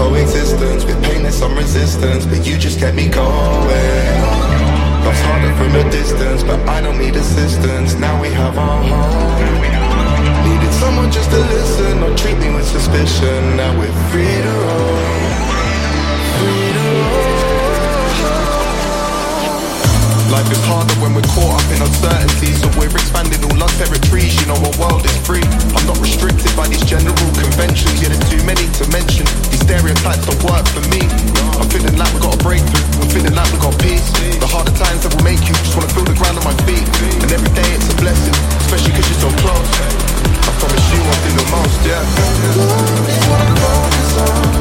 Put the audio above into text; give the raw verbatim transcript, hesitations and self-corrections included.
coexistence with pain and some resistance, but you just kept me going. Love's harder from a distance, but I don't need assistance. Now we have our home. Needed someone just to listen, not treat me with suspicion. Now we're free to roam. Free to roam. Life is harder when we're caught up in uncertainty, so we're expanding all our territories. You know our world is free. I'm not restricted by these general conventions. Yeah, there's too many to mention. These stereotypes don't work for me. I'm feeling like we got a breakthrough. I'm feeling like we got peace. The harder times that will make you just wanna feel the ground on my feet. And every day it's a blessing, especially cause you're so close. I promise you I'll do the most, yeah. Love is what I focus on.